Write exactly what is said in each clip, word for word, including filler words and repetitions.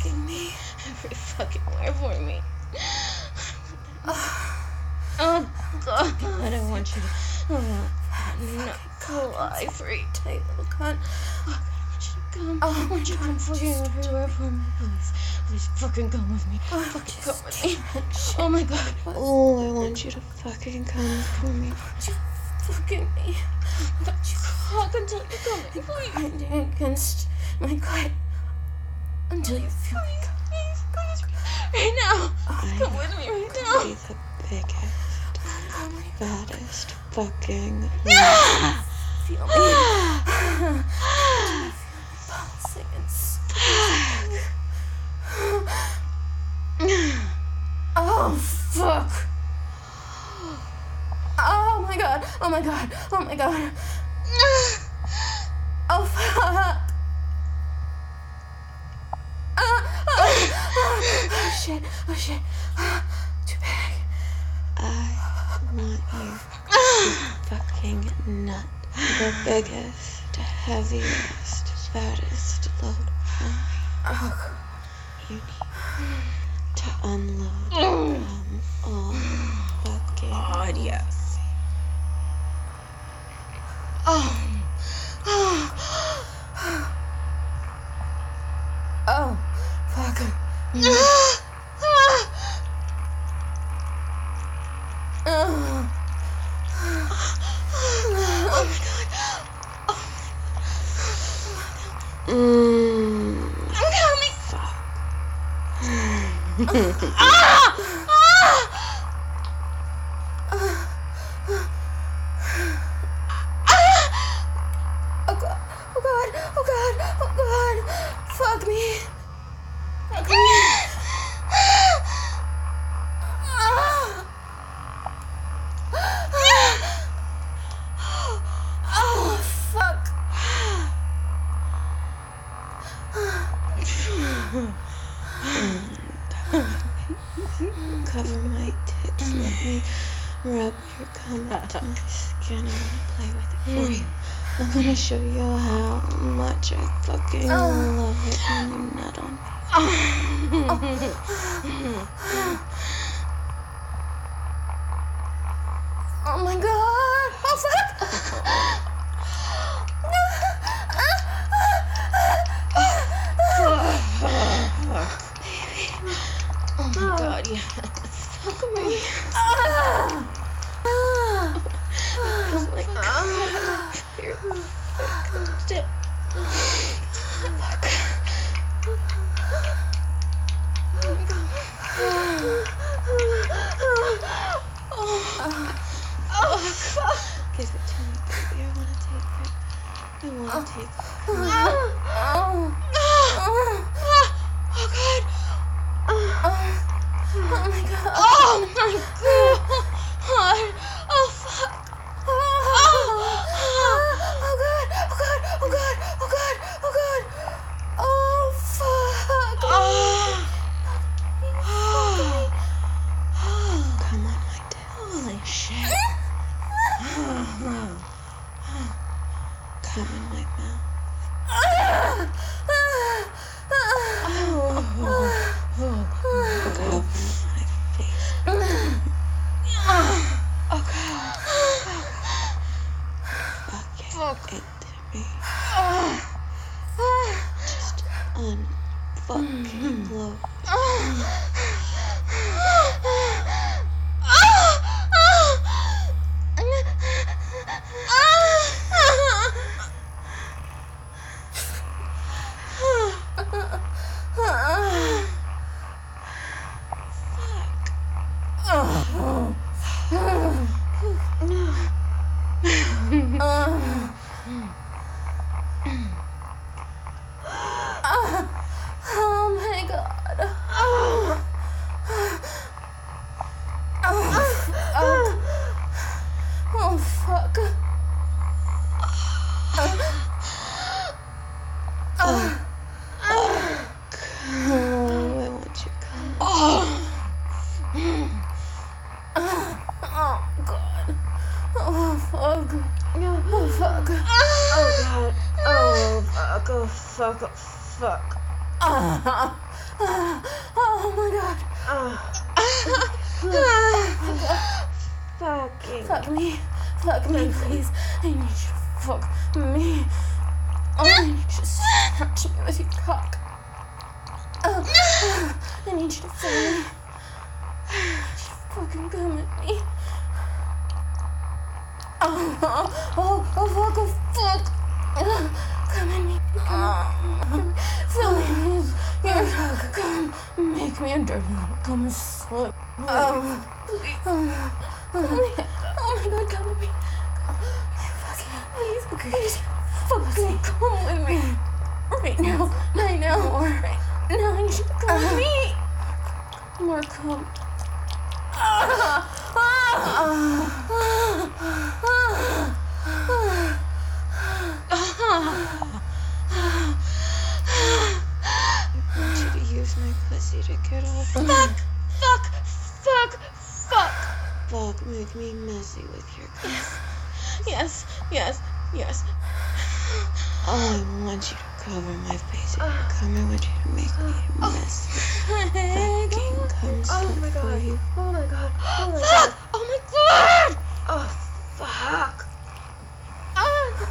fucking me. Every fucking word for me. Oh, God. I don't want you to... Oh, not fly free. Tight little cunt. Oh, God, I want you to come. Oh, I want you to come fucking everywhere for me, please. Please fucking come with me. Oh, fucking come with me. Shit. Oh, my God. Oh, I want you to fucking come for me. Don't you fucking me. Don't you fuck until you come in, please. Grinding against my gut until you feel me. Please, please, please. Right now. I Come with me right Be now. the biggest, fattest fucking Ah! feel me. Ah! Pulsing and squeezing. Oh, fuck. Oh my god. Oh my god. Oh my god. Oh, fuck. Oh, oh, oh shit. Oh, shit. Too big. I want you to fucking nut. The biggest, heaviest, fattest load of oh. You need to unload from all fucking God, yes. Oh. Oh. Oh, fuck. Mm. Oh. Oh my God. Oh. Mm. I'm coming. Fuck. Ah! Ah! Oh god, oh god, oh god, oh god, fuck me. Fuck me. Oh, fuck. Cover my tits, let me rub your cum into my skin. I wanna play with it for you. I'm gonna show you how much I fucking love it when you nut on me. Oh my god! Oh fuck! Oh my God, yeah. Fuck me. Ah! Oh my God. You're still. Fuck. Oh my God. Oh. Oh, fuck. Give it to me, baby. I wanna take it. I wanna take it. Oh. Oh. Oh. Oh, God. Oh my god. Oh my God. Oh, fuck. Oh, oh god. Oh god. Oh god. Oh god. Oh god. Oh fuck. Oh. Oh. Oh. Come on, my dick. Holy shit. Come in my mouth. Oh. Cover my face. Oh, God. Fuck it Fuck. into me. Oh. Just unfucking blow. Oh my god. Oh. Oh fuck. Oh. Oh, I want you to come. Oh. Oh god. Oh fuck. Oh fuck. Oh, God. Oh, fuck. Oh, fuck. Oh, fuck. Ah. Oh my god. Fucking. Fuck me. Fuck me, please. I need you to fuck me. Oh, I need you to snatch me with your cock. Oh, I need you to fill me. I need you to fucking come at me. Oh, oh, oh, oh, fuck, oh, fuck. Come at me. Come at me. Fill me with your cock. Come, make me a dirty little come slip. Oh, please. Oh, oh my god, come at me. Please, please, fucking come with me. Right now, right now, right now, I need you to come with me. More come. Ah, ah, I want you to use my pussy to get off. Fuck, fuck, fuck, fuck. Fuck, make me messy with your cum. Yes, yes, yes. Oh, I want you to cover my face with your cum. I want you to make me messy. Fucking cum Oh my for god. you. Oh my god. Oh my Fuck! god. Oh my god. Oh, fuck. Ah.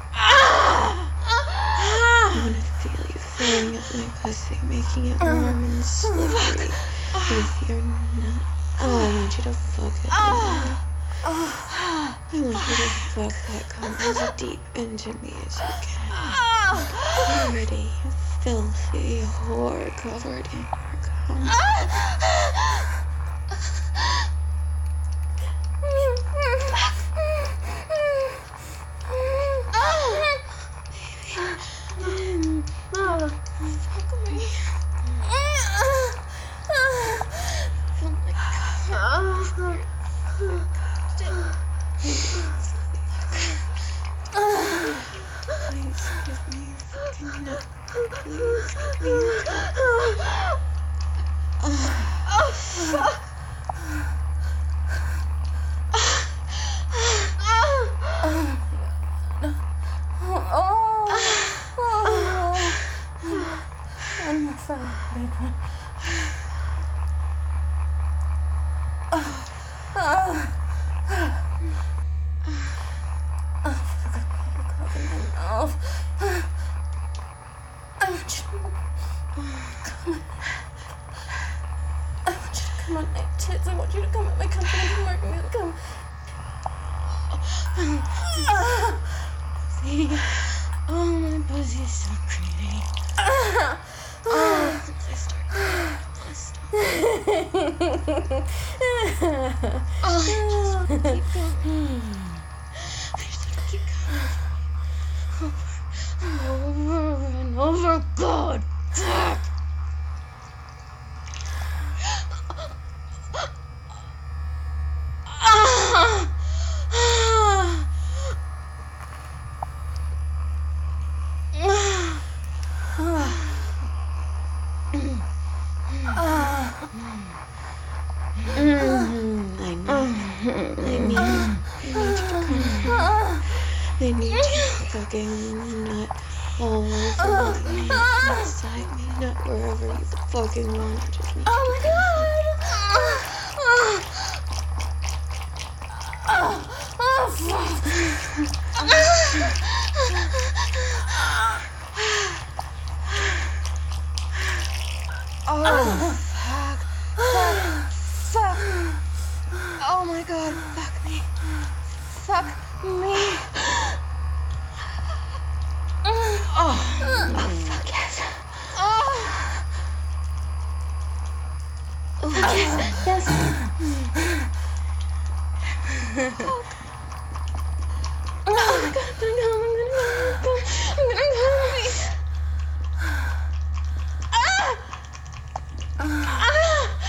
I want to feel you filling up my pussy, making it warm and slippery with your nut. Oh, I want you to fuck it. Ah. I want you to fuck that cum as deep into me as you can. Ah. Dirty, filthy whore covered in your cum. Fuck me. Please give me your fucking nut. Please give me your nut. Oh, fuck. One more fun, big one. I want you to come. I want you to come on my tits. I want you to come at my company and work me. Come. Oh, my pussy's so pretty. Oh, I start I start. Oh, I just want to keep going. I just want to keep going. Over and over. God, fuck. I need you fucking nut all over me, inside me, nut wherever you fucking want. I just need Oh my god! Oh, fuck! Oh, fuck. Fuck. Fuck. Oh my god, fuck me. Fuck me. Oh, oh fuck yes. Oh. Oh, yes, yes. Fuck. Oh my god, I'm gonna go, I'm gonna go, I'm gonna go, please. Ah! Ah!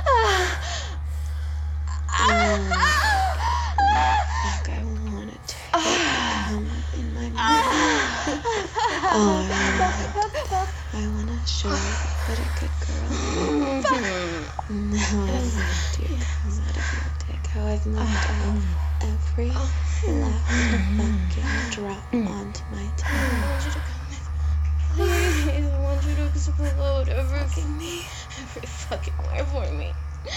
Fuck, I want to take come up in my mouth. Oh, I want to show you what a good girl is. Now I've moved your cum out of your dick. How I've moved out every last fucking drop onto my tongue. I want you to come with me. Please, I want you to explode every fucking me. Every fucking word for me.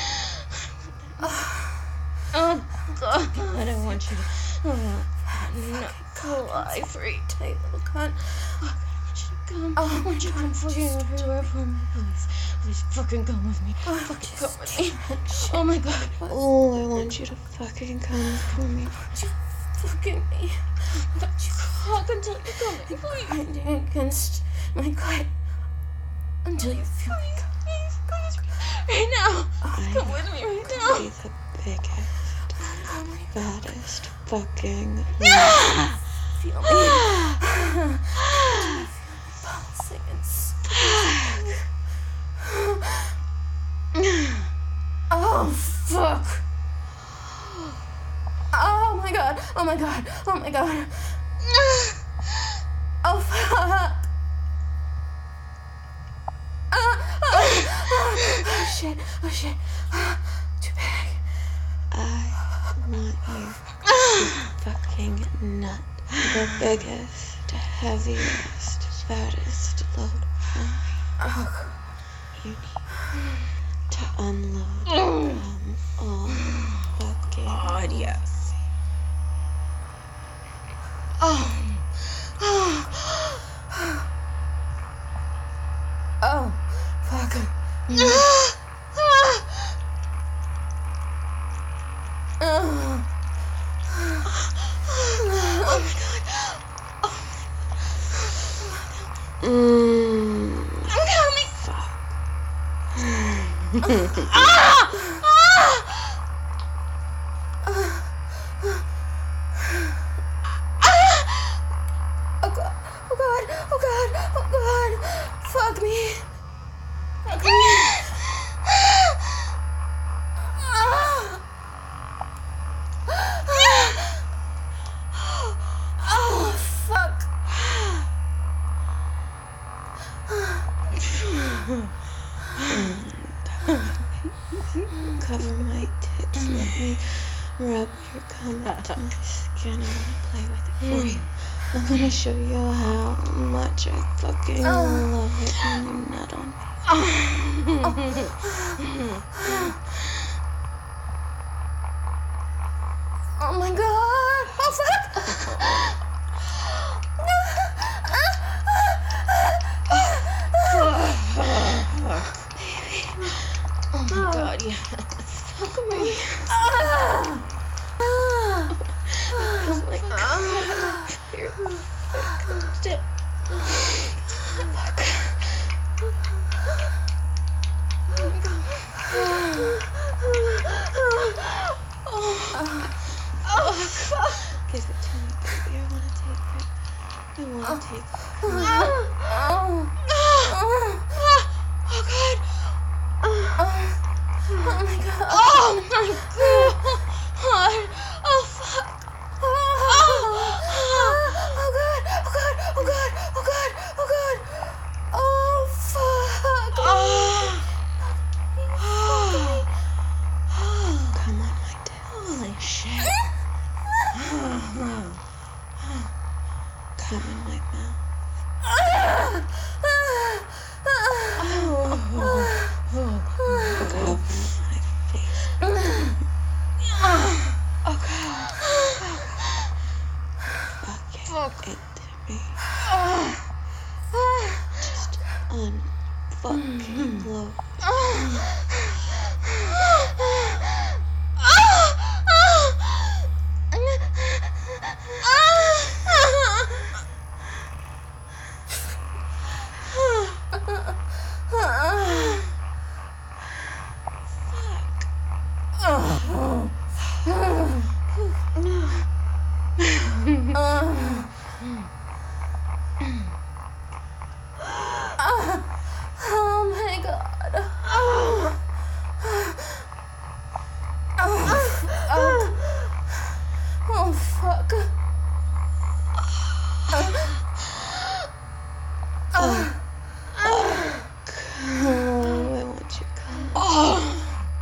Oh, God. I want you to... Oh, not fly free, tight little cunt. Oh, God, I want you to come. Oh, I want you to come fucking everywhere for me, please. Please fucking come with me. Oh, fucking come with me. Oh, my God. Oh, I want you to fucking come for me. Don't you fucking me. Don't you fuck until you come in, please. I'm grinding against my gut until you feel me. Please, please, please. Right now. I come with me right now. Be the biggest, fattest fucking love. Feel me. Pulsing and squeezing. Oh, fuck. Oh, my God. Oh, my God. Oh, my God. Oh, fuck. Oh, shit. Oh, shit. Too big. I want you to fucking nut. The biggest, heaviest, fattest load of you need to unload from all fucking God, yes. Oh. Oh. Oh. Fuck. Mm. Oh. Oh my God. Oh my God. Mm. I'm coming. Fuck. Ah! Ah! Oh God. Oh God. Oh God. Oh God. Fuck me. Fuck me. Oh, fuck. Cover my tits. Let me rub your cum into my skin. I wanna play with it for you. I'm gonna show you how much I fucking love it when you nut on me. Oh my God! Oh fuck! Oh my God, yeah. Fuck me. Oh my God. You're fucking still. Fuck. Oh my God. Oh. Oh, fuck. Give it to me, baby. I wanna take it. I wanna take it. Oh. Oh. Oh, God. Oh my God. Oh my God. Oh fuck. Oh. Oh God. Oh God. Oh God. Oh God. Oh God. Oh fuck. Oh. Oh. Come on, my dick. Holy shit. Come in my mouth. Cover my face. Oh God. Fuck it to me. Just unfucking blow. Oh my God. Oh. Oh, oh fuck. Oh. Oh, I want you to come. Oh.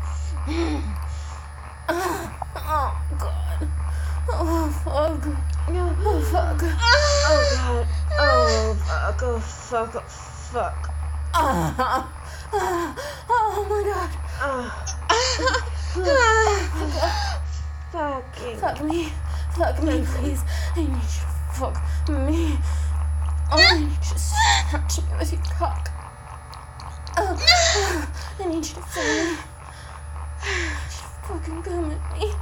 Oh God. Oh fuck. Oh fuck. Oh God. Oh fuck. Oh fuck. Oh fuck. Oh my god. Fucking. Fuck me. Fuck me, please. I need you to fuck me. Oh, I need you to snatch me with your cock. Oh, I need you to fill me. I need you to fucking come at me.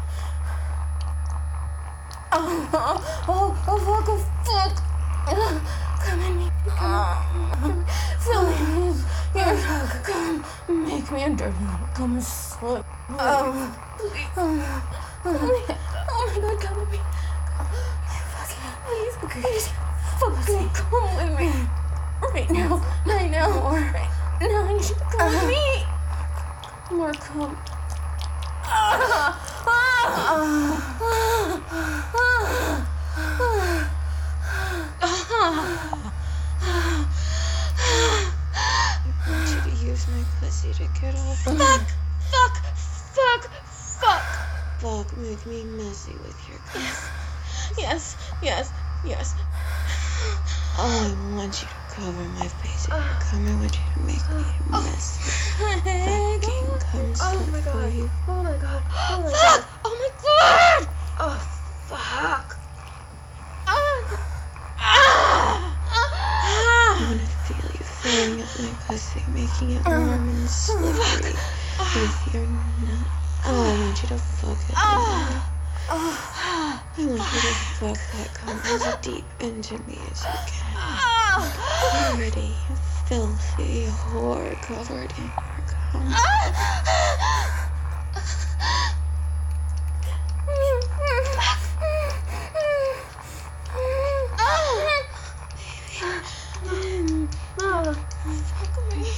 Oh, oh, oh, oh, fuck, oh, fuck. Come at me. Come at me. Fill me with your cock. Come, make me a dirty little cum slut. Oh, please. Oh, oh my god, come at me. Please, please, fuck me. Come with me. Right now, right now, right now, I need you to come with me. More come. I want you to use my pussy to get off. Fuck! Fuck! Fuck! Fuck! Fuck, make me messy with your cum. Yes, yes, yes. Oh, I want you to cover my face in your cum. I want you to make me messy. Fucking cum Oh my for god. you. Oh my god. Oh my Fuck! god. Oh my god! Oh, fuck. I want to feel you filling up my pussy, making it warm and slippery with your nut. Oh, I want you to fuck it. I want you to fuck that cum as deep into me as you can. Dirty, filthy whore covered in your cum. Fuck me.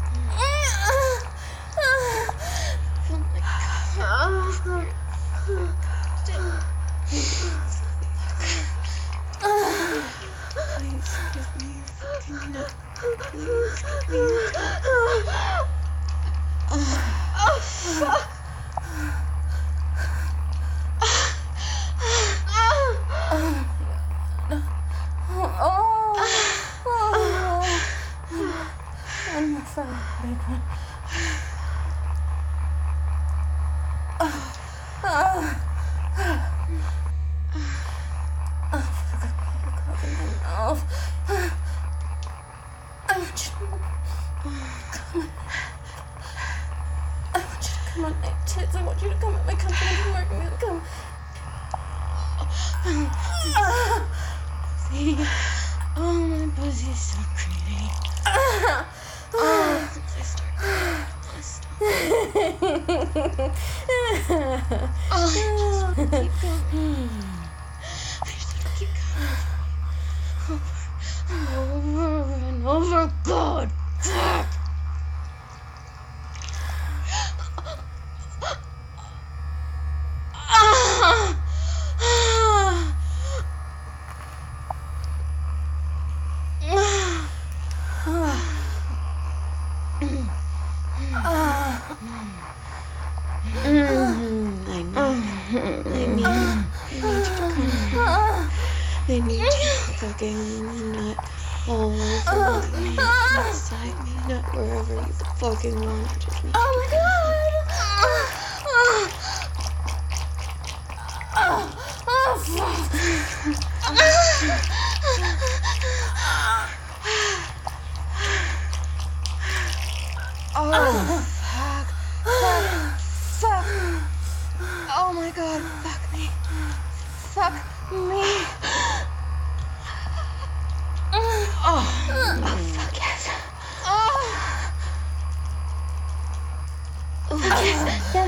Please give me your fucking nut. Please give me your nut. Oh, fuck. One more fun, big one. I want you to come. I want you to come on my tits. I want you to come at my company and work me. Come. See? Oh, my pussy's so pretty. Oh, I start crying. I start Oh, I just want to keep going. I just want to keep going. Over and over. God, fuck. I need you fucking nut all over me, inside me, nut wherever you fucking want. I just need Oh my god! Oh, fuck! Oh, fuck. Fuck. Fuck. Oh my god, fuck me. Fuck me. Oh, oh fuck yes. Oh. Oh, yes, yes.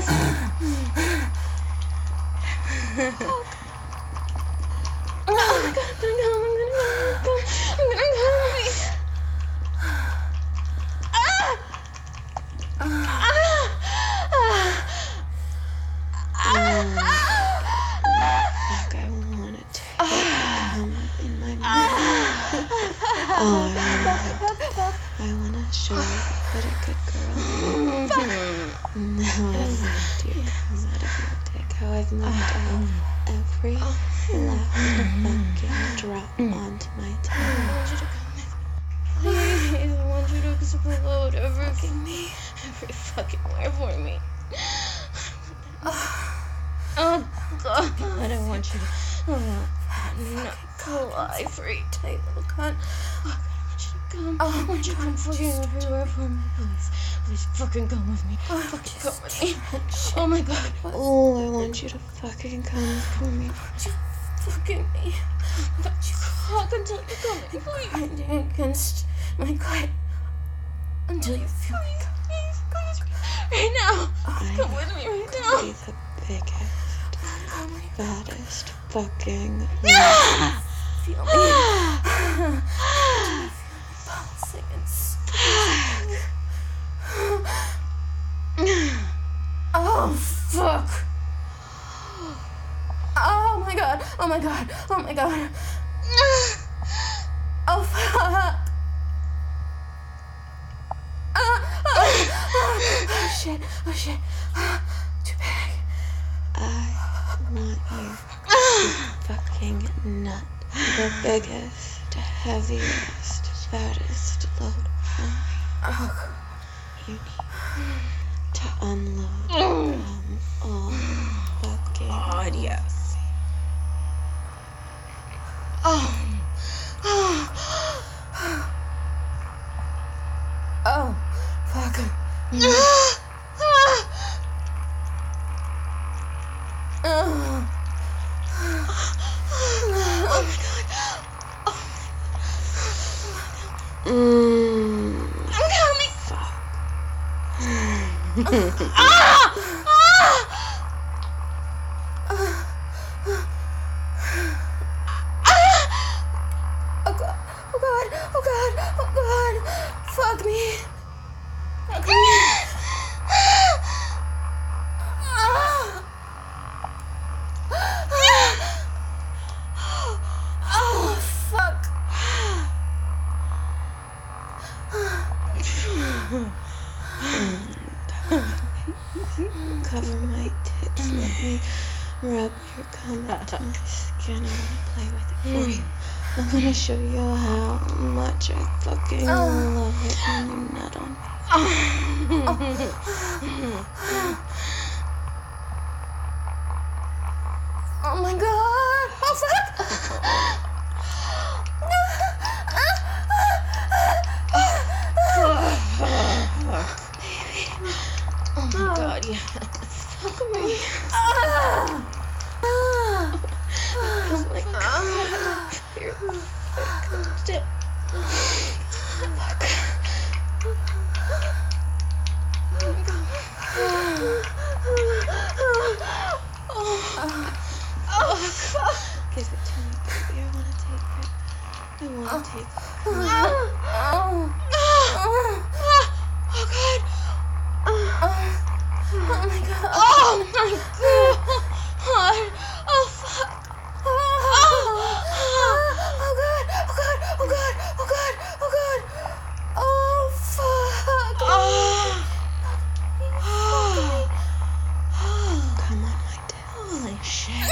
Fuck. Oh my god, I'm gonna come, I'm gonna come, I'm gonna come, please. Ah! Ah! Fuck, I wanna take cum in my mouth. Oh, I wanna show you what a good girl is. Now I've moved your cum out of your dick. How I've moved out every last fucking drop onto my tongue. I want you to come with me. Please, I want you to explode every fucking me, every fucking where for me. Oh God, I want you to oh, not fly free, tight little cunt. Oh God, I want you to come. Oh, I want you to come fucking everywhere for me, please. Please fucking come with me. Oh, fucking come with me. Oh my God. Oh, I want you to fucking come for me. You fucking me. Don't you fuck until you come in, please. Grinding against my gut until you feel me. Please, please, please. Right now. Come with me right now. Be the biggest, fattest fucking. Yeah! Feel me. Pulsing and squeezing. Oh fuck. Oh my God. Oh my God. Oh my God. Oh fuck. Oh, oh, oh shit. Oh shit. Too big. I want you to fucking nut. The biggest, heaviest, fattest load. Oh. You need to unload from all fucking God, yes. Oh. Oh. Oh. Fuck. Mm. Oh. Oh my God. Oh. Mm. I'm coming. Fuck. Ah! Ah! Oh God! Oh God! Oh God! Oh God! Fuck me! Fuck me! Oh fuck! Cover my tits, let me rub your cum into my skin. I wanna play with it for you. I'm gonna show you how much I fucking love it when you nut on me. Oh my God! Oh fuck! Oh my God, yes. Fuck me. Oh my God. You're fucking still. Fuck. Oh my God. Oh, fuck. Give it to me, baby. I wanna take it. I wanna take it. Oh, oh God. Oh my God. Oh my God. Oh fuck. Oh, oh God. Oh God. Oh God. Oh God. Oh God. Oh fuck. Oh. Come on, my dick. Holy shit.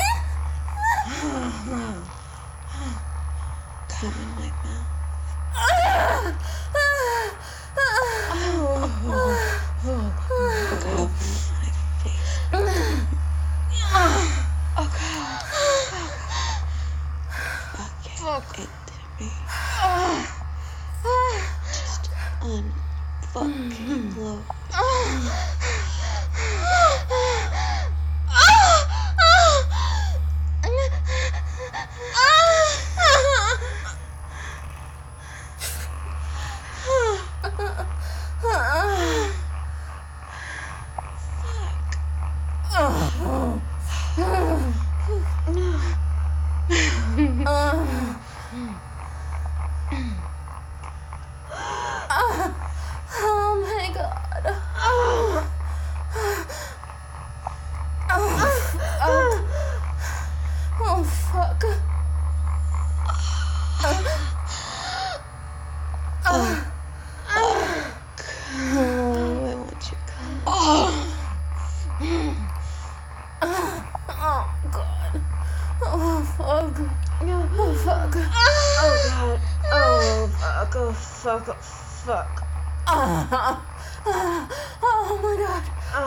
Come in my mouth. Cover my face. Oh God. Fuck it to me. Just unfucking blow. Oh my God. Oh. Oh fuck. Oh fuck. Oh. Oh. Oh, I want you to come. Oh. Oh God. Oh fuck. Oh fuck. Oh God. Oh fuck. Oh fuck. Oh fuck. Uh, uh, oh my god.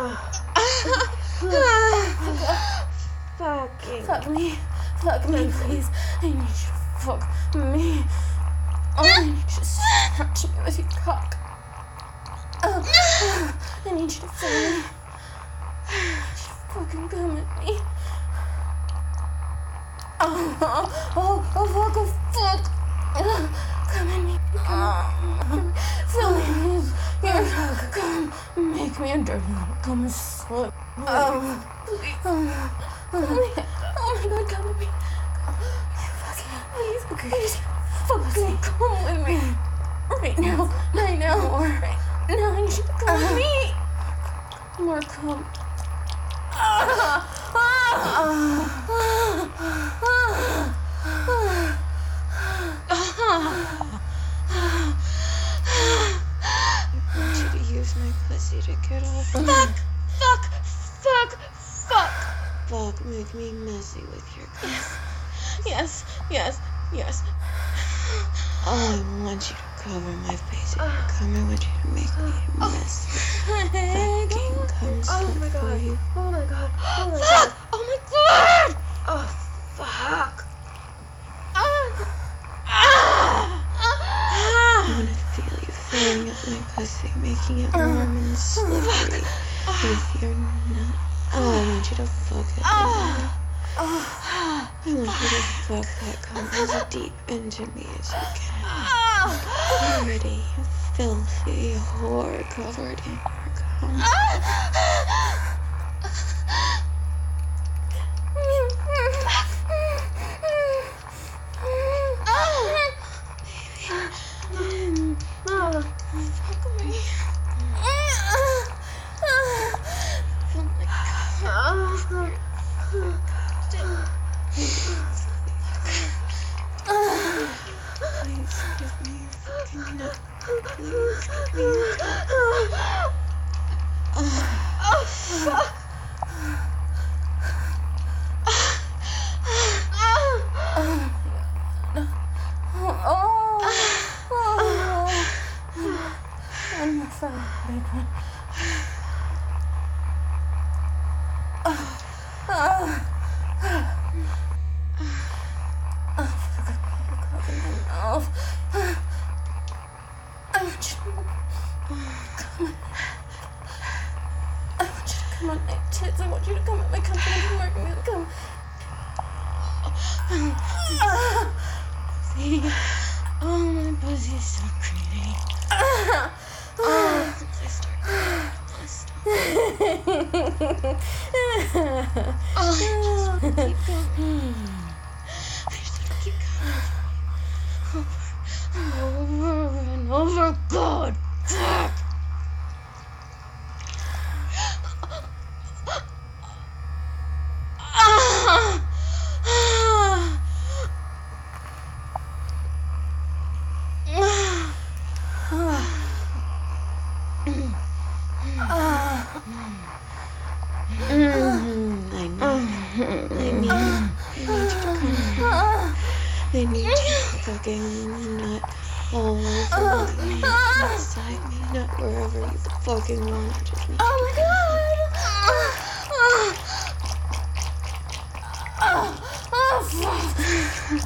Uh, fucking. Fuck me. Fuck me, please. I need you to fuck me. Oh, I need you to scratch me with your cock. Uh, uh, I need you to fill me. I need you to fucking come at me. Oh, oh, oh, oh, fuck, oh, fuck. Uh, come at me. Come at me. Fill me with your cock. Come, make me a dirty little cum slut. Oh, please. Oh, oh, oh my god, come at me. Please, please, fuck me, come with me. Right now, right now, or right now, I need you to come with me. More come. I want you to use my pussy to get off. Fuck! Fuck! Fuck! Fuck! Fuck, make me messy with your cum. Yes, yes, yes. Oh, I want you to cover my face in your cum. I want you to make me messy. Fucking cum Oh my for god. you. Oh my god. Oh my Fuck! god. Oh my god! Oh, fuck. I want to feel you filling up my pussy, making it warm and slippery with your nut. Oh, I want you to fuck it. I want you to fuck that cum as deep into me as you can. Dirty, filthy whore covered in your cum. Fuck me. Please give me your fucking nut. Please give me your nut. Oh, fuck. One more fun, big one. I want you to come. I want you to come on my tits. I want you to come at my company and work me. Come. See? Oh, my pussy's so pretty. Oh, since I started, I stop. Oh, I just want to keep going. I just want to keep going. Over and over. God, fuck. I need you fucking nut all over me, inside me, nut wherever you fucking want. I just need Oh my god! Oh, oh, fuck!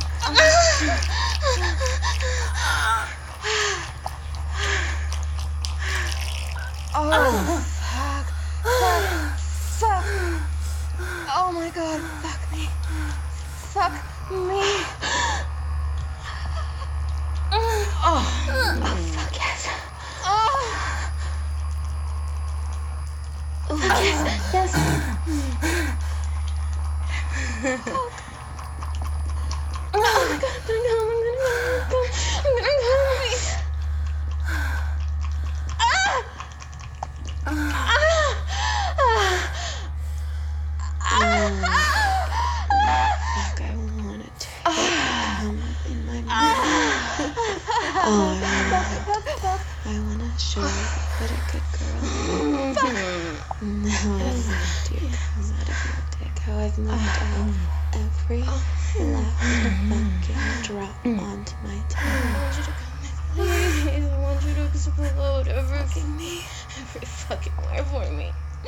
Oh, fuck. Fuck. Fuck. Oh my god, fuck me. Fuck me. Oh, oh fuck yes. Oh. Oh, yes, yes. Oh my god, I'm gonna go, I'm gonna go, I'm gonna go, please. Ah! Ah! Fuck, I wanna take come in my mouth. Oh, I wanna show you what a good girl is. Now I've moved you come out of your dick. How I've moved out every last fucking drop onto my tongue. I want you to come with me. Please, I want you to explode every every fucking where for me.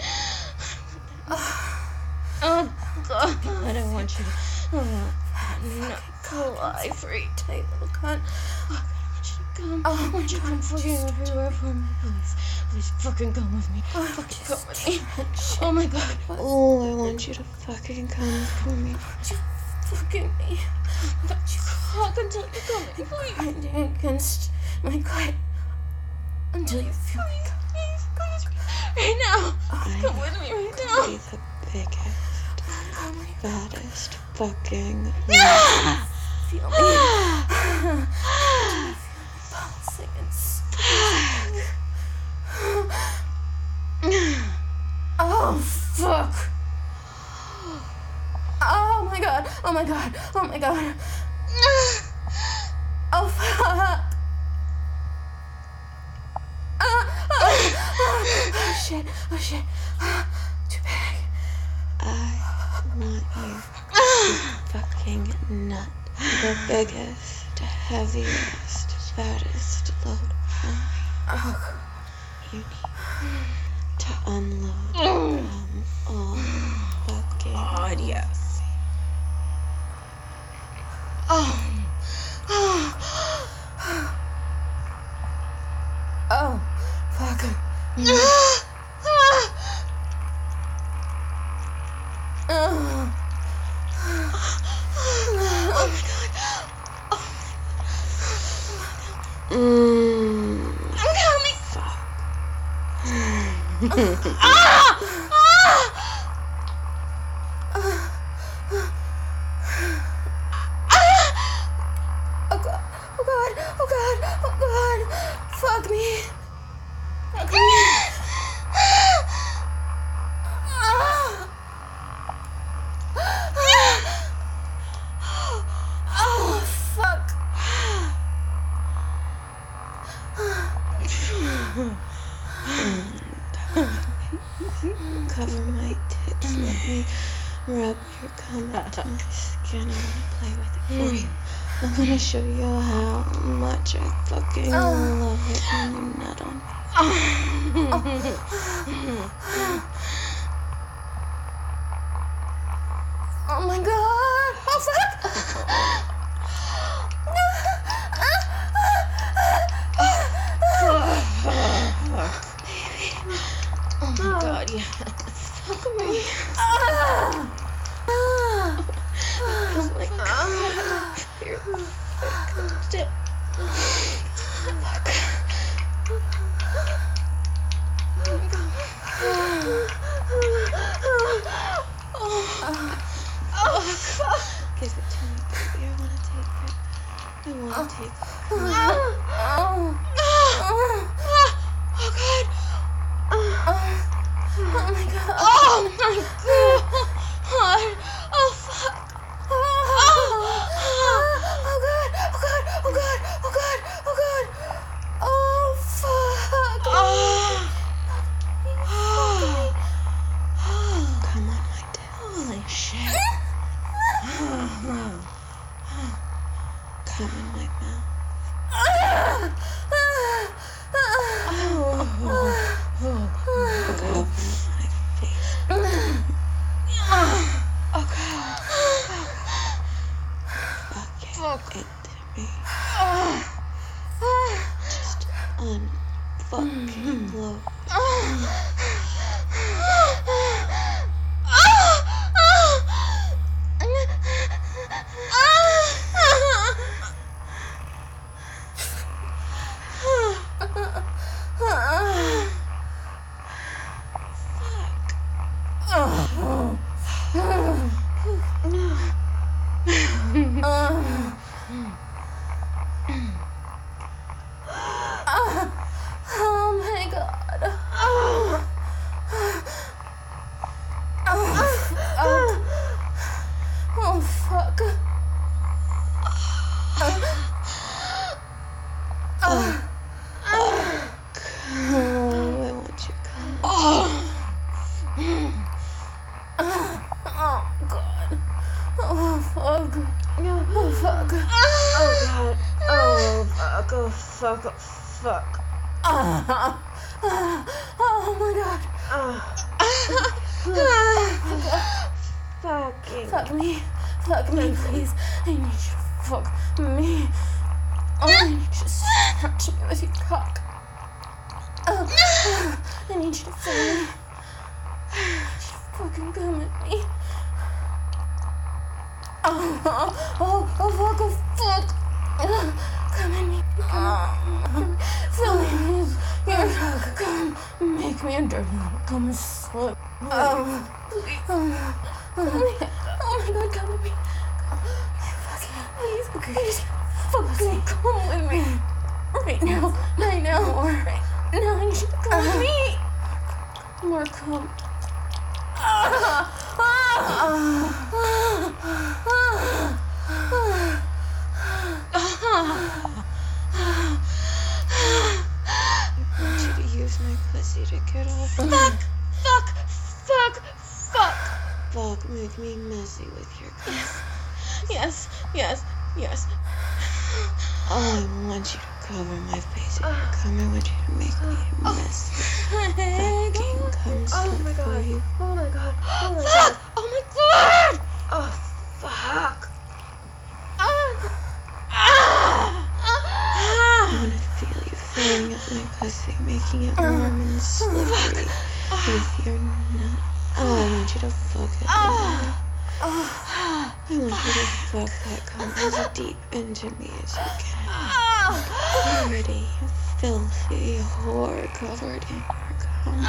Oh God, I want you to oh, not fly free, tight little cunt. Oh, God, I want you to come. I want you to come fucking everywhere for me, please. Please fucking come with me. Fucking come with me. Oh my God. Oh, I want you to fucking come for me. Don't you fucking me. Don't you fuck until you come in, please. Grinding against my gut until you feel me. Please, please, please. Right now. Come with me right now. Be the biggest, fattest fucking Ah! Feel me. Until you feel me pulsing and squeezing. Oh, fuck. Oh my God. Oh my God. Oh my God. Oh, fuck. Oh, oh, oh shit. Oh, shit. Too big. I want you to fucking nut. The biggest, heaviest, fattest load of Oh, you need to unload from all fucking God, yes. Oh. Oh. oh, fuck. Oh. Oh my God. Mmm. I'm coming. Fuck. Ah! Ah! Oh God, oh God, oh God, oh God, fuck me. Fuck me. Oh, fuck. Cover my tits. Let me rub your cum into my skin. I wanna play with it for you. I'm gonna show you how much I fucking love it when you nut on me. Oh my God. Oh, fuck. Oh my God, yeah. Fuck me. Ah. Ah. Oh my God. You're still. Fuck. Oh my God. Oh. Oh, fuck. Give it to me, baby. I wanna take it. I wanna take it. Oh. Oh, oh God. Oh my God. Oh my God. Oh, fuck. Oh God. Oh God. Oh God. Oh God. Oh God. Oh fuck. Oh. Come on, my dick. Holy shit. Come in my mouth. Cover my face. Oh God. Fuck it Fuck. into me. Oh. Just unfucking blow. Oh my God. Oh. Oh fuck. Oh, I want you to come. Oh. Oh God. Oh fuck. Oh fuck. Oh God. Oh fuck. Oh fuck. Oh fuck. Ah. Oh my god. Fucking. Fuck me. Fuck me, please. I need you to fuck me. Oh, I need you to snatch me with your cock. Oh, I need you to fuck me. I need you to fucking come at me. Oh, oh, oh, oh, fuck, oh, fuck. Come at me. Come at me. Fill me with your cock. Come, make me a dirty little come and slip. Oh, please. Oh, oh my god, come at me. Please, please, fucking come with me. Right now, right now, right now, I need you to come with me. More come. I want you to use my pussy to get off. Fuck, fuck, fuck, fuck. Fuck, make me messy with your cum. Yes, yes, yes. Oh, I want you to cover my face in your cum. I want you to make me messy. Fucking cum Oh my for god. you. Oh my god. Oh my Fuck! god. Oh my god. Oh, fuck. Ah. I want to feel you filling up my pussy, making it warm and slippery with your nut. Oh, I want you to fuck it. Ah. I want you to fuck that cum as deep into me as you can. Ah. Dirty, filthy whore covered in your cum.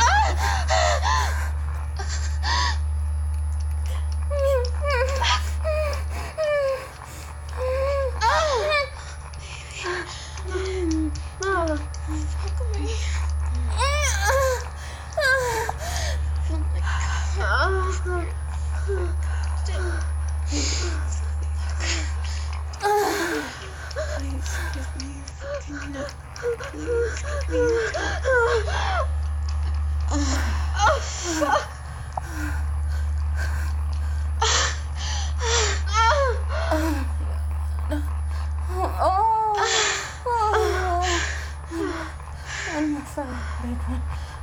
Fuck me. Please give me your fucking nut. Please give me your nut. Oh, fuck. One more fun, big one.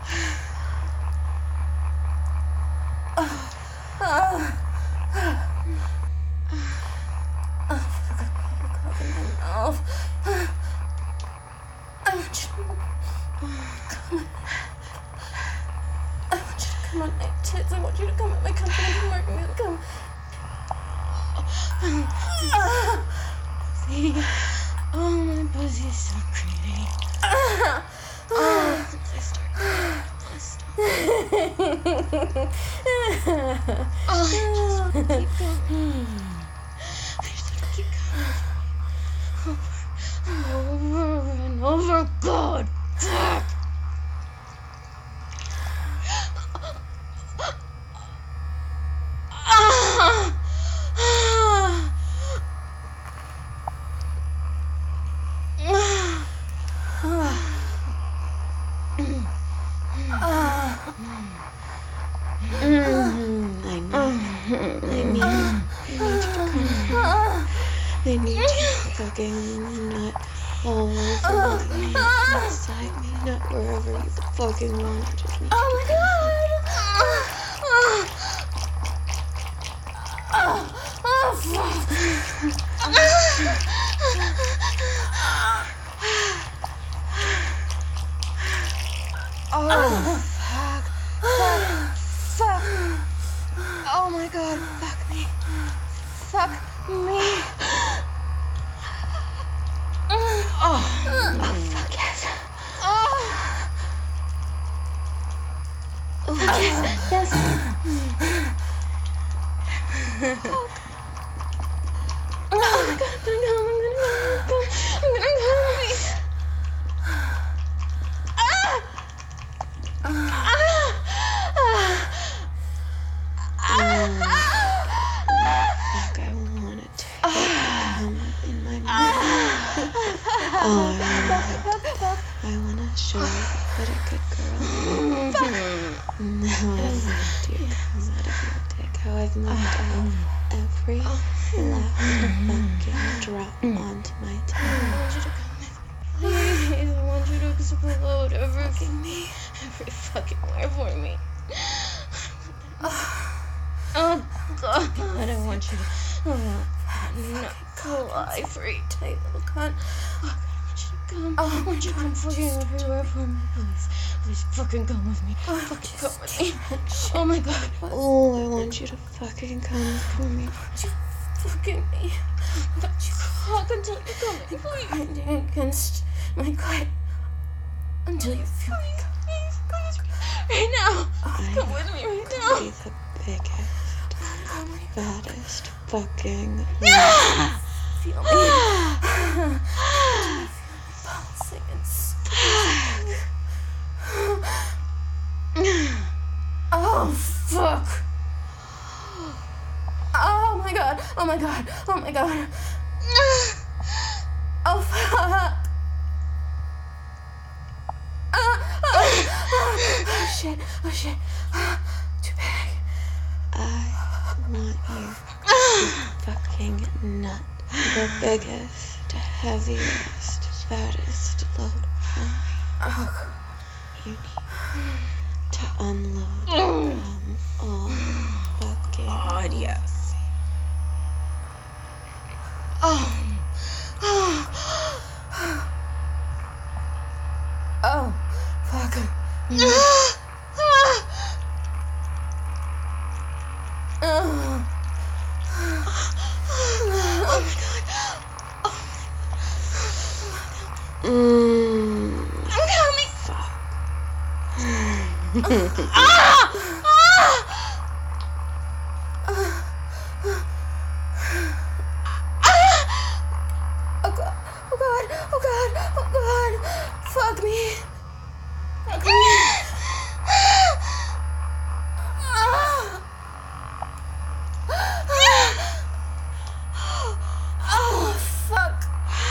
I want you to come. I want you to come on my tits. I want you to come at my company and work me to come. See? Oh, my pussy's so pretty. Oh, I start I start. Oh, I just want to keep going. I just want to keep going. Over, over and over. God, fuck. I need you fucking nut all over me, inside me, nut wherever you fucking want. I just need Oh my god! Oh, fuck! Oh, fuck. Fuck. Fuck. Oh my god, fuck me. Fuck me. Oh, oh fuck yes. Oh. Oh, yes, yes. Oh my god, I'm gonna go, I'm gonna go, I'm gonna go, please. Ah! Ah! Fuck, I wanna take cum in my mouth. Oh, I wanna show you what a good girl is. Now I've moved your cum out of your dick. How I've moved out every last fucking drop onto my tongue. I want you to come with me. Please, I want you to explode everything. fucking me. Every fucking where for me. Oh, God. I don't want you to. Oh, not fly free. Tight little cunt. Oh, God, I want you to come. Oh, I want you to come fucking everywhere for me. Please. Please fucking come with me. Oh, Fucking just come with me. damn it, shit. Oh, my God. Oh, I want you to fucking come for me. Don't you fucking me. Don't you talk until you come in, please. Grinding against my gut until you feel me. Please, please. Right now. I Come with me right be now. the biggest, fattest fucking Feel me. Until you feel me pulsing and squeezing. Oh, fuck. Oh my god. Oh my god. Oh my god. Oh, fuck. Ah, ah, ah. Oh, shit. Oh, shit. Too big. I want you to fucking nut the biggest, heaviest, fattest load Oh, you need to unload from all fucking God, yes. Oh. Oh. oh, fuck. Oh. Mmm. I'm coming. Fuck. Ah! Ah! Oh god, oh god, oh god, oh god. Fuck me. Fuck me. Oh, fuck.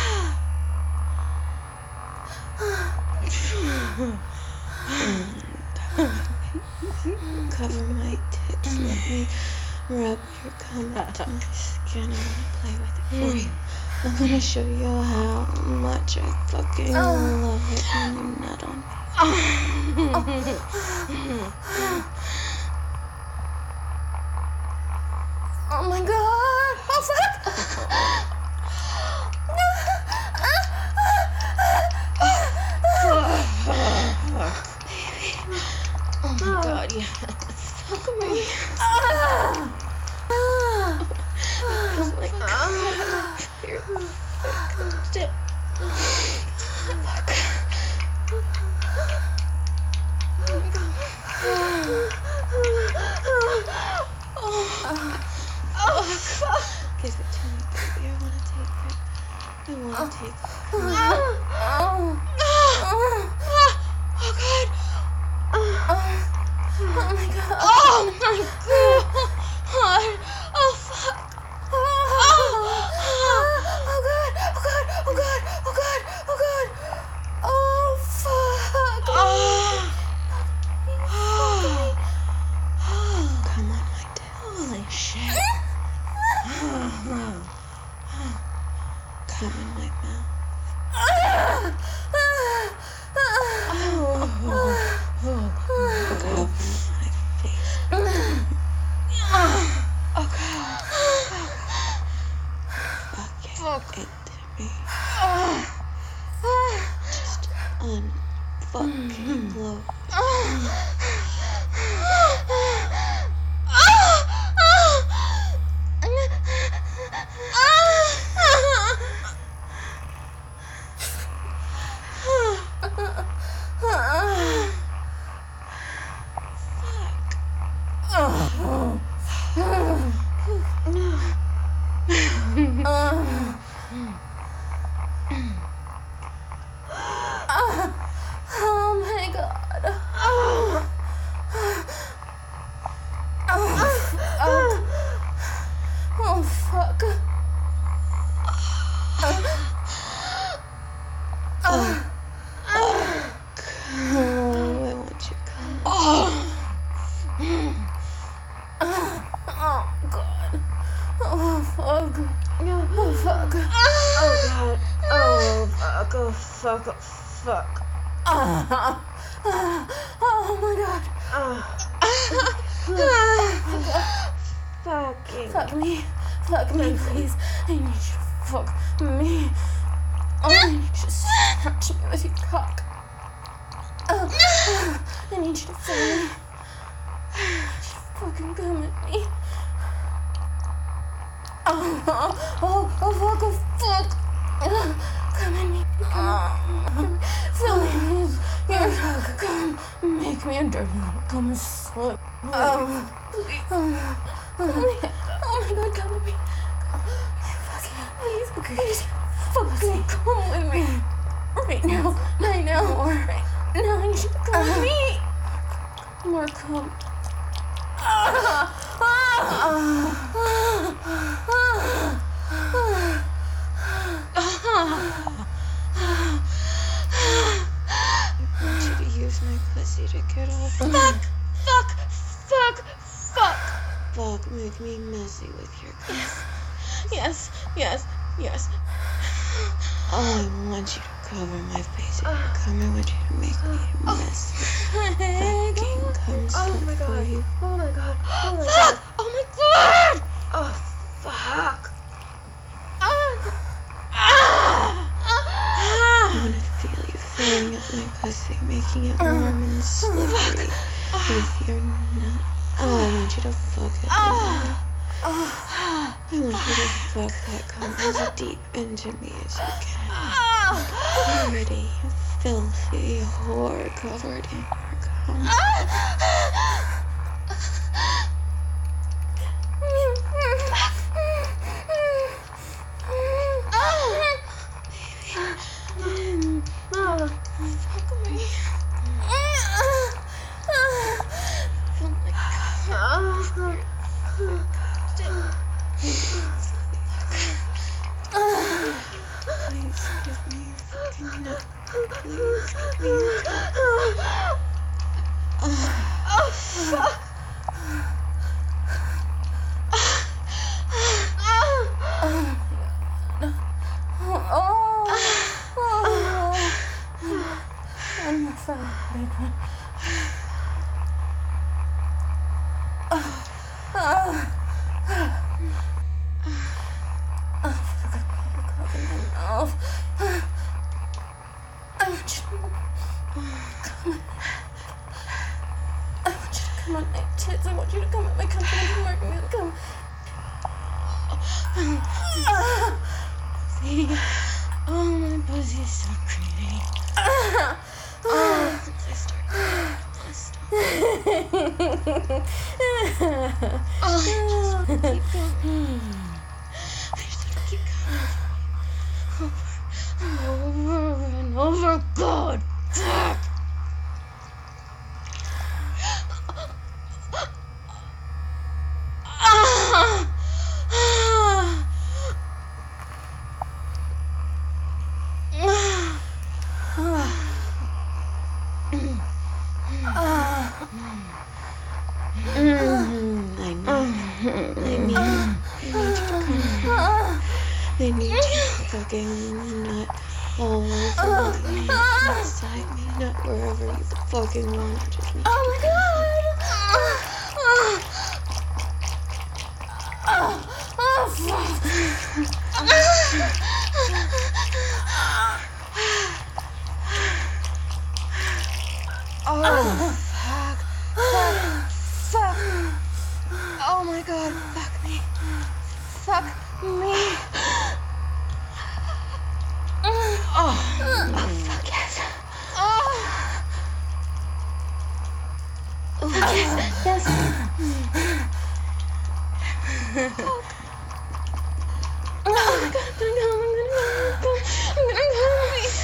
Cover my tits. Let me rub your cum into my skin. I wanna play with it for you. I'm gonna show you how much I fucking love it when you nut on me. Oh my god. Oh, fuck. Oh my God, yes. Fuck me. Ah. Ah. Oh my God. You're fucking Fuck. Oh, fuck. Give it to me, baby. I wanna take it. I wanna take it. Oh. Oh, God. Oh my god. Oh, my God. Oh, fuck. Oh, oh god, oh god, oh god, oh god, oh god. Oh fuck. Oh. Come on, my dick. Holy shit. Come in my mouth. Cover my face. Oh, God. Fuck it Fuck. into me. Oh. Just unfucking load. Oh my god. Oh. Oh, oh fuck. Oh, I want you to come. Oh. Oh god. Oh fuck. Oh fuck. Oh, God. Oh, fuck. Oh, fuck. Oh, fuck. Ah. Oh my god. Fucking. Fuck me. Fuck me, please. I need you to fuck me. Oh, I need you to scratch me with your cock. Oh, I need you to fill me. I need you to fucking come at me. Oh, oh, oh, oh, fuck, oh, fuck. Come at me. Come at me. Fill me with your cock. Come, make me a dirty little cum slut. Oh, please. Oh, oh, my god, come at me. Please, please, fucking come with me. Right now, right now, right now, I need you to come with me. More come. I want you to use my pussy to get off. Fuck, fuck, fuck, fuck. Fuck, make me messy with your cum. Yes, yes, yes. Oh, I want you to cover my face in your cum. I want you to make me messy. Fucking cum Oh my slut for god. you. Oh my god. Oh my Fuck! god. Oh my god. Oh, fuck. Ah. I want to feel you filling up my pussy, making it warm and slippery with your nut. Oh, I want you to fuck it. I want you to fuck that cum as deep into me as you can. Dirty, filthy whore covered in your cum. Fuck me. Please give me your fucking nut. Please give me your nut. Oh, fuck. One more time, baby. I want you to come on my tits. I want you to come at my company and work me. Come. See? Oh, my pussy's so pretty. Oh, once I start crying, I want to stop. Oh, I just want to keep going. I just want to keep going. Over and over. God, fuck. I need you fucking nut all over me, inside me, nut wherever you fucking want. I just need Oh my god! Oh, oh, fuck! Oh, fuck. Fuck. Fuck. Oh my god, fuck me. Fuck me. Oh, fuck yes. Oh. Oh, yes, yes. Oh my god, I'm gonna come, I'm gonna come, I'm gonna come, please.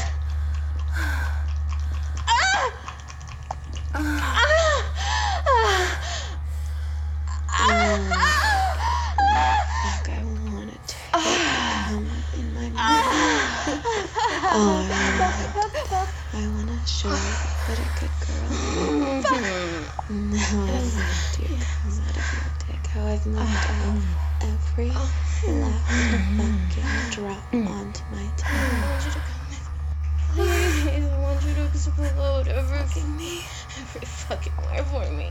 Fuck, I wanna take it um, in my mouth. Oh, I wanna, I wanna show you what a good girl is. Now I've moved you come out of your dick, how I've moved out every last fucking drop onto my tongue. I want you to come with me. Please, I want you you to explode every fucking me, every fucking where for me.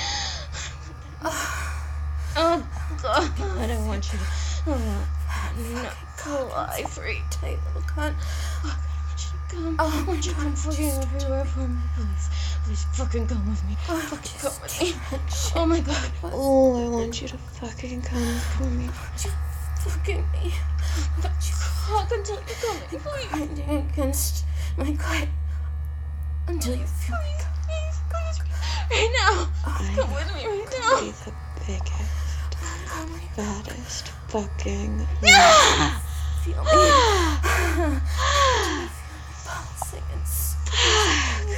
Oh God, I want you to oh, not fly free, tight little cunt. Oh, God, I want you to come. Oh, I want you to come fucking everywhere for me, please. Please fucking come with me. Oh, fucking come with me. Oh my God. Oh, I want you to fucking come for me. Don't you fucking me. Don't you talk until you come in, please. Grinding against my gut until you feel me. Please, please, please. Right now. I Come with me right could now. be the biggest, fattest fucking Ah! Feel me. Do you feel me pulsing and squeezing?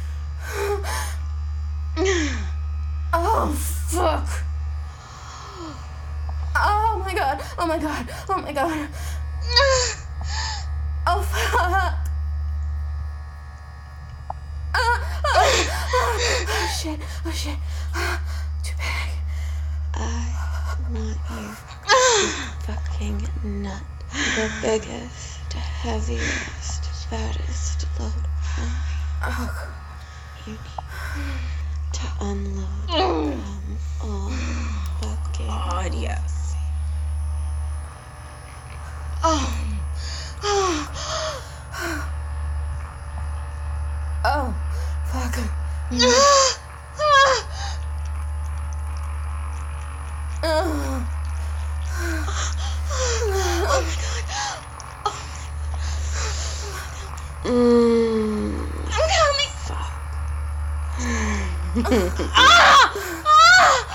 Oh, fuck. Oh my God. Oh my God. Oh my God. Oh, fuck. Ah, ah, ah. Oh, shit. Oh, shit. Too big. I want you to fucking nut the biggest, heaviest, fattest load Oh, you need to unload from all fucking God, yes. Oh. Oh. Oh, fuck. Oh. Oh. Oh my God. Mmm. I'm coming. Fuck. Ah! Ah!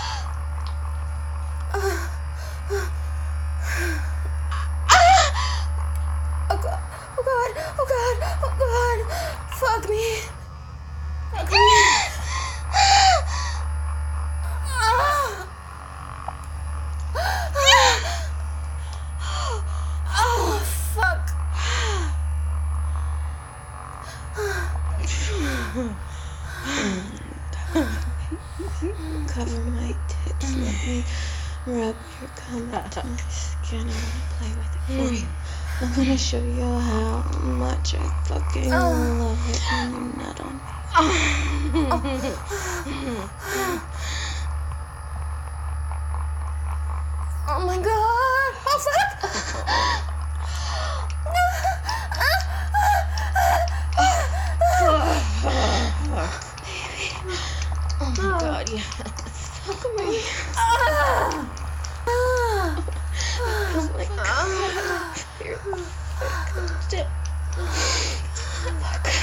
Oh God, oh God, oh God, oh God, fuck me. Fuck me. Oh, fuck. Cover my tits. Let me rub your cum into my skin. I wanna play with it for you. I'm gonna show you how much I fucking love it when you nut on me. Oh my God. Oh, fuck. Oh my God, yes. Fuck me. Ah. Ah. Oh my God. You're fucking Fuck.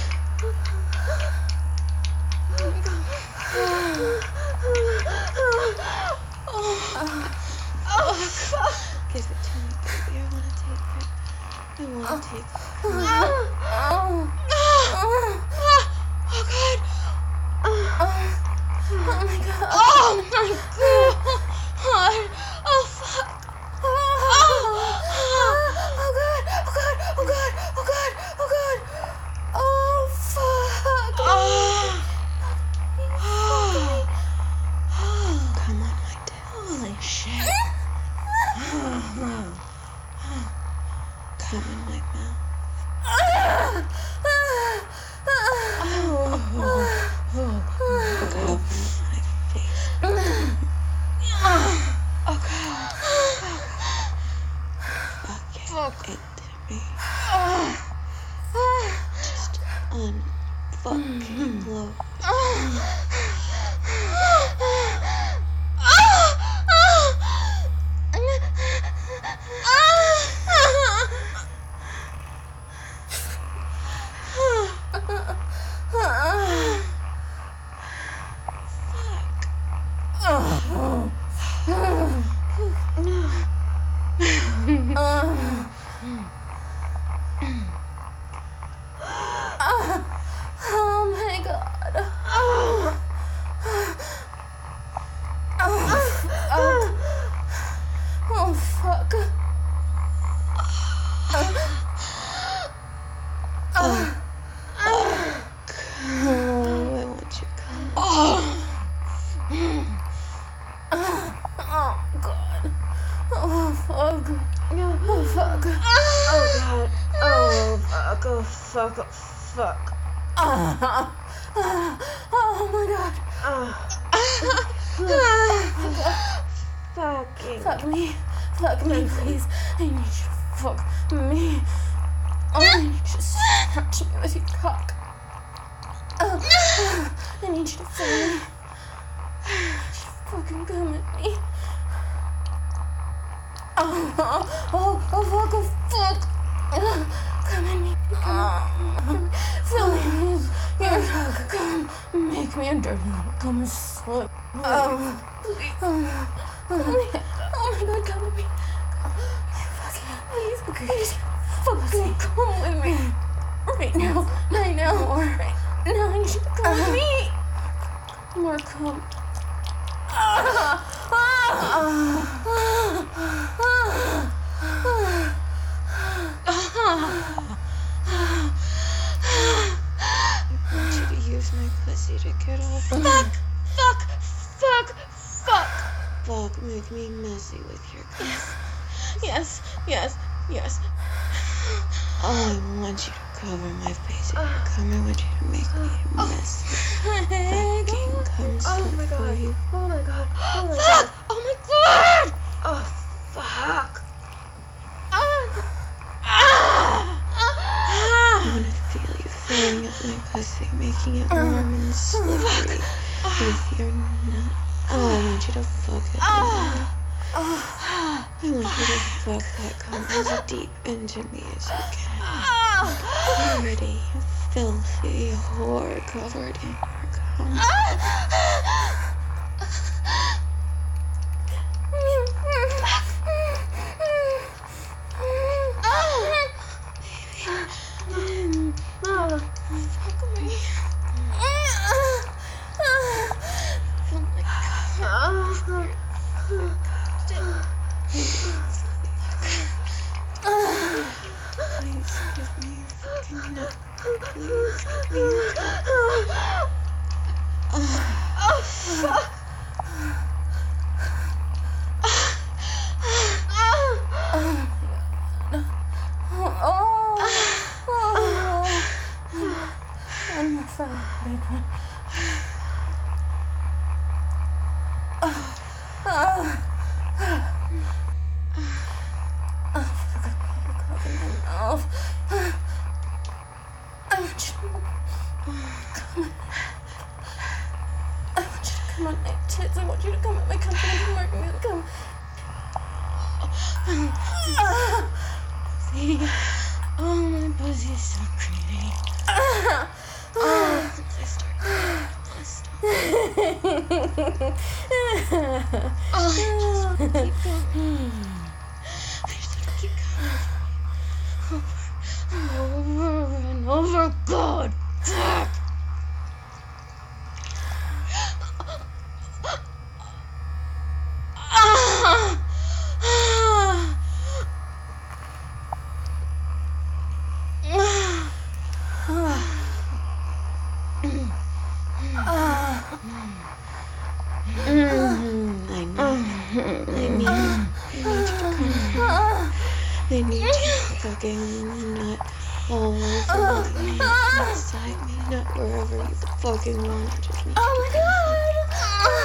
Oh, fuck. Give it to me, baby. I wanna take it. I wanna take it. Oh. Oh. Oh God. Oh my God. Oh my God. Oh fuck. Oh, oh God. Oh God. Oh God. Oh God. Oh God. Oh fuck. Oh. Come on, my dick. Holy shit. Come in my mouth. Cover my face. Oh God. Fuck it Fuck. into me. Just unfucking load. Oh my God. Oh. Oh, oh fuck. Oh, I want you to come. Oh. Oh God. Oh fuck. Oh fuck. Oh God. Oh fuck. Oh fuck. Oh fuck. Oh my god. Fucking. Fuck me. Fuck me, please. I need you to fuck me. Oh, I need you to scratch me with your cock. Oh, I need you to fuck me. I need you to fucking come at me. Oh, oh, oh, oh, fuck, oh, fuck. Come at me. Come at me. Fill me with your cock. Come, make me a dirty little come slut. Oh, please. Oh, oh, my god, come with me. Please, please, fucking come with me. Right now, right now, or right now, I need you to come with me. More come. I want you to use my pussy to get off. Fuck, fuck, fuck, fuck. Fuck, make me messy with your cum. Yes, yes, yes. Oh, I want you to cover my face in your cum. I want you to make me messy. Fucking cum Oh my slut god. for you. Oh my god. Oh my Fuck! god. Oh my god. Oh fuck. I want to feel you filling up my pussy, making it warm and slippery with your nut. Oh, I want you to fuck it. I want you to fuck that cum as deep into me as you can. Pretty, filthy whore covered in your cum. Please give me your fucking nut. Please give me your nut. Oh fuck. One more fun, baby. I want you to come. I want you to come on my tits. I want you to come at my company and work me. Come. See? Oh, my pussy's so pretty. Oh, once I start crying, I want to stop. Oh, I just want to keep going. I just want to keep going. Over and over. God, fuck. I need you fucking nut all over me, inside me, nut wherever you fucking want. I just need Oh my god!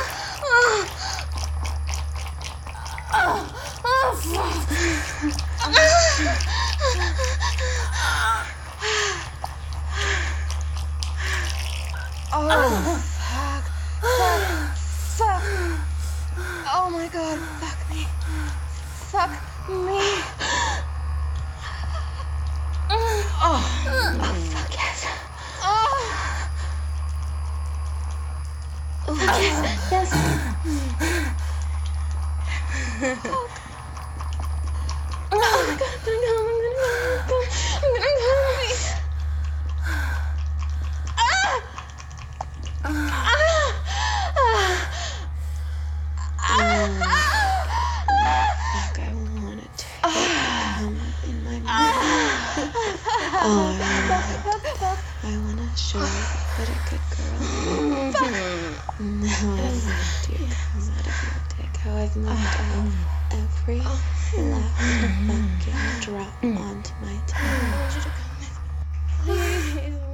Oh, oh fuck! Oh, fuck. Fuck. Fuck. Oh my god, fuck me. Fuck me. Oh, fuck yes. Oh. Oh, yes. Yes. Oh. Oh my god, I'm gonna come, I'm gonna come, I'm gonna come, please. Ah! Ah! Fuck, I want to take it come in my mouth. Oh, I want to show you what a good girl. Now I've moved you come out of your dick. How I've moved out every last fucking drop onto my tongue. I want you to come with me. Please.